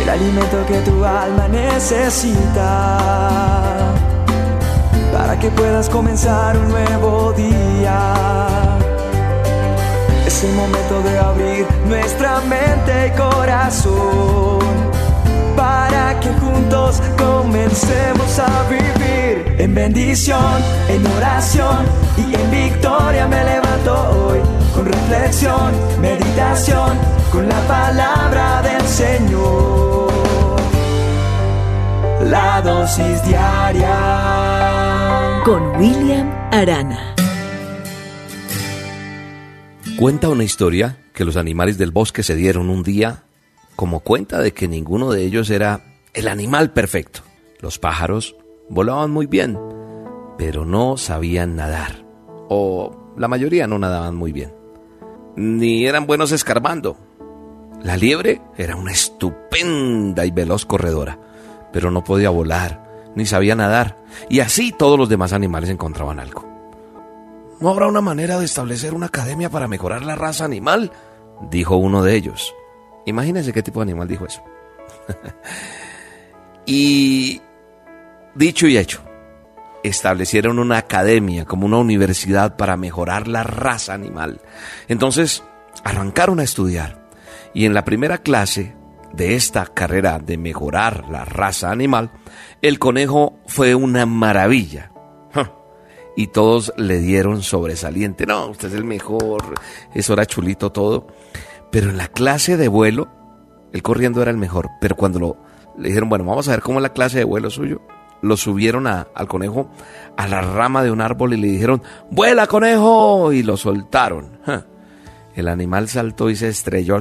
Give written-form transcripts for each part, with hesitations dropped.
el alimento que tu alma necesita, para que puedas comenzar un nuevo día. Es el momento de abrir nuestra mente y corazón, para que juntos comencemos a vivir en bendición, en oración y en victoria. Me levanto hoy con reflexión, meditación, con la palabra del Señor. La dosis diaria con William Arana. Cuenta una historia que los animales del bosque se dieron un día como cuenta de que ninguno de ellos era el animal perfecto. Los pájaros volaban muy bien, pero no sabían nadar, o la mayoría no nadaban muy bien, ni eran buenos escarbando. La liebre era una estupenda y veloz corredora, pero no podía volar, ni sabía nadar, y así todos los demás animales encontraban algo. ¿No habrá una manera de establecer una academia para mejorar la raza animal?, dijo uno de ellos. Imagínense qué tipo de animal dijo eso. Y dicho y hecho, establecieron una academia como una universidad para mejorar la raza animal. Entonces arrancaron a estudiar, y en la primera clase de esta carrera de mejorar la raza animal, el conejo fue una maravilla. Y todos le dieron sobresaliente. No, usted es el mejor, eso era chulito todo. Pero en la clase de vuelo, él corriendo era el mejor. Pero cuando le dijeron, bueno, vamos a ver cómo es la clase de vuelo suyo, lo subieron al conejo a la rama de un árbol y le dijeron, ¡vuela, conejo! Y lo soltaron. El animal saltó y se estrelló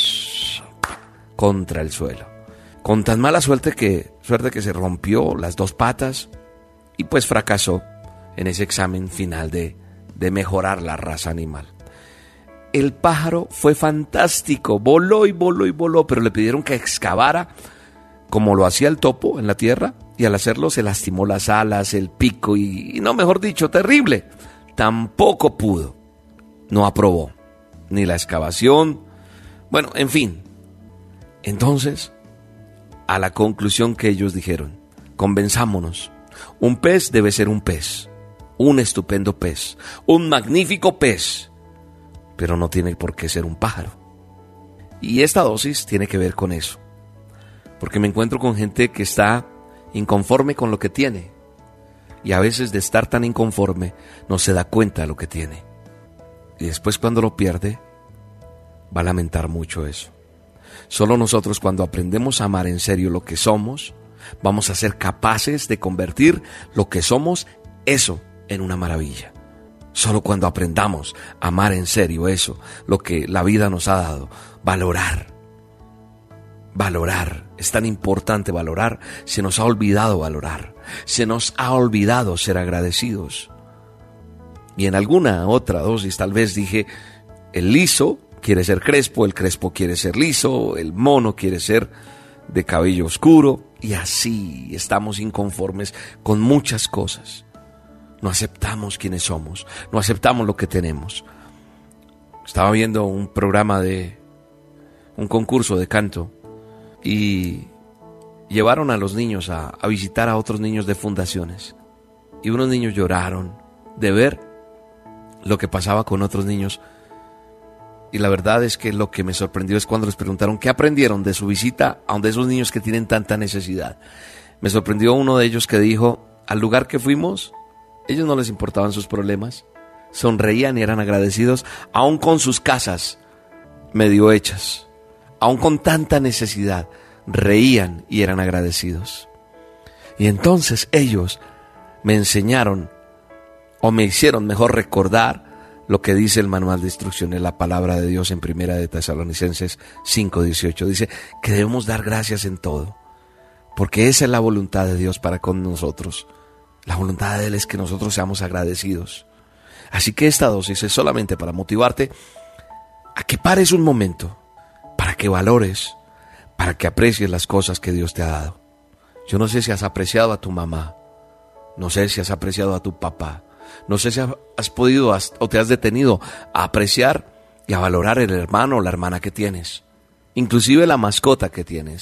contra el suelo, con tan mala suerte que se rompió las dos patas y pues fracasó en ese examen final de mejorar la raza animal. El pájaro fue fantástico, voló y voló y voló, pero le pidieron que excavara como lo hacía el topo en la tierra, y al hacerlo se lastimó las alas, el pico y no, mejor dicho, terrible. Tampoco pudo, no aprobó ni la excavación, bueno, en fin. Entonces, a la conclusión que ellos dijeron, convenzámonos, un pez debe ser un pez, un estupendo pez, un magnífico pez, pero no tiene por qué ser un pájaro. Y esta dosis tiene que ver con eso, porque me encuentro con gente que está inconforme con lo que tiene, y a veces de estar tan inconforme no se da cuenta de lo que tiene, y después cuando lo pierde va a lamentar mucho eso. Solo nosotros, cuando aprendemos a amar en serio lo que somos, vamos a ser capaces de convertir lo que somos, eso, en una maravilla. Solo cuando aprendamos a amar en serio eso, lo que la vida nos ha dado, valorar. Es tan importante valorar. Se nos ha olvidado valorar. Se nos ha olvidado ser agradecidos. Y en alguna otra dosis tal vez dije, el liso quiere ser crespo, el crespo quiere ser liso, el mono quiere ser de cabello oscuro, y así estamos inconformes con muchas cosas. No aceptamos quiénes somos, no aceptamos lo que tenemos. Estaba viendo un programa de un concurso de canto y llevaron a los niños a visitar a otros niños de fundaciones, y unos niños lloraron de ver lo que pasaba con otros niños. Y la verdad es que lo que me sorprendió es cuando les preguntaron qué aprendieron de su visita a donde esos niños que tienen tanta necesidad. Me sorprendió uno de ellos que dijo, al lugar que fuimos, ellos no les importaban sus problemas, sonreían y eran agradecidos, aún con sus casas medio hechas, aún con tanta necesidad, reían y eran agradecidos. Y entonces ellos me enseñaron, o me hicieron mejor recordar, lo que dice el manual de instrucciones, la palabra de Dios en Primera de Tesalonicenses 5:18. Dice que debemos dar gracias en todo, porque esa es la voluntad de Dios para con nosotros. La voluntad de Él es que nosotros seamos agradecidos. Así que esta dosis es solamente para motivarte a que pares un momento, para que valores, para que aprecies las cosas que Dios te ha dado. Yo no sé si has apreciado a tu mamá, no sé si has apreciado a tu papá, no sé si has podido o te has detenido a apreciar y a valorar el hermano o la hermana que tienes, inclusive la mascota que tienes,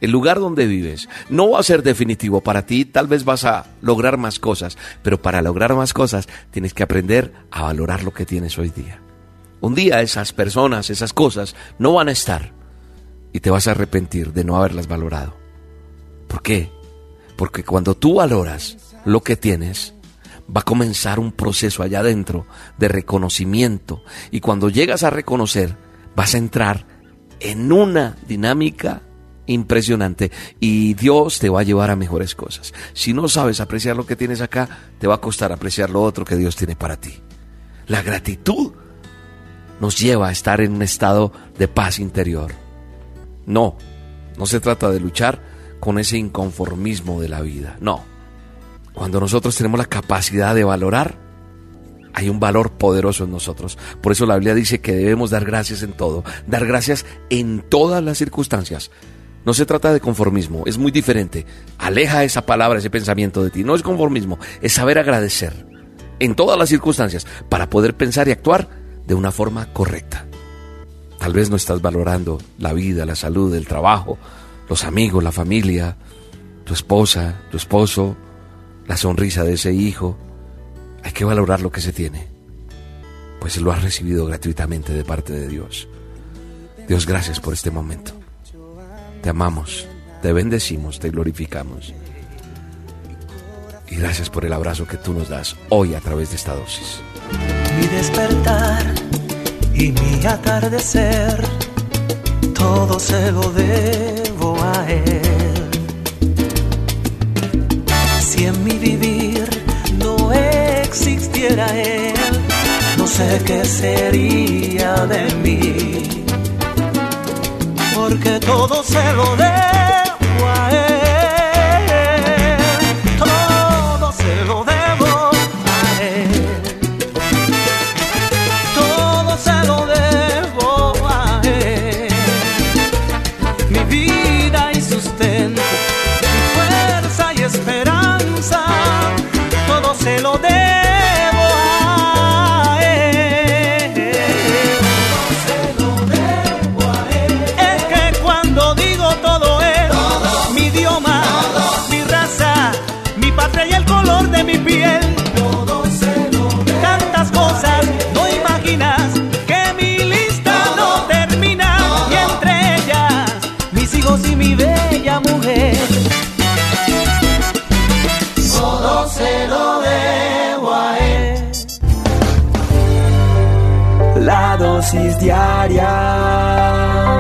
el lugar donde vives, no va a ser definitivo para ti. Tal vez vas a lograr más cosas, pero para lograr más cosas tienes que aprender a valorar lo que tienes hoy día. Un día esas personas, esas cosas no van a estar y te vas a arrepentir de no haberlas valorado. ¿Por qué? Porque cuando tú valoras lo que tienes, va a comenzar un proceso allá adentro de reconocimiento, y cuando llegas a reconocer vas a entrar en una dinámica impresionante y Dios te va a llevar a mejores cosas. Si no sabes apreciar lo que tienes acá, te va a costar apreciar lo otro que Dios tiene para ti. La gratitud nos lleva a estar en un estado de paz interior. No se trata de luchar con ese inconformismo de la vida, no. Cuando nosotros tenemos la capacidad de valorar, hay un valor poderoso en nosotros. Por eso la Biblia dice que debemos dar gracias en todo, dar gracias en todas las circunstancias. No se trata de conformismo, es muy diferente. Aleja esa palabra, ese pensamiento de ti. No es conformismo, es saber agradecer en todas las circunstancias para poder pensar y actuar de una forma correcta. Tal vez no estás valorando la vida, la salud, el trabajo, los amigos, la familia, tu esposa, tu esposo, la sonrisa de ese hijo. Hay que valorar lo que se tiene, pues lo has recibido gratuitamente de parte de Dios. Dios, gracias por este momento. Te amamos, te bendecimos, te glorificamos. Y gracias por el abrazo que tú nos das hoy a través de esta dosis. Mi despertar y mi atardecer, todo se lo debo a Él. Si en mi vivir no existiera Él, no sé qué sería de mí, porque todo se lo debo a Él, todo se lo debo a Él, todo se lo debo a Él, mi vida y sustento, mi fuerza y esperanza, todo se lo debo a Él, todo se lo debo a Él. Es que cuando digo todo Él, todo, mi idioma, todo, mi raza, mi patria y el color de mi piel, todo se lo debo. Tantas cosas no imaginas, que mi lista no termina, todo, y entre ellas mis hijos y mi bella mujer. Todo se lo debo a Él. La dosis diaria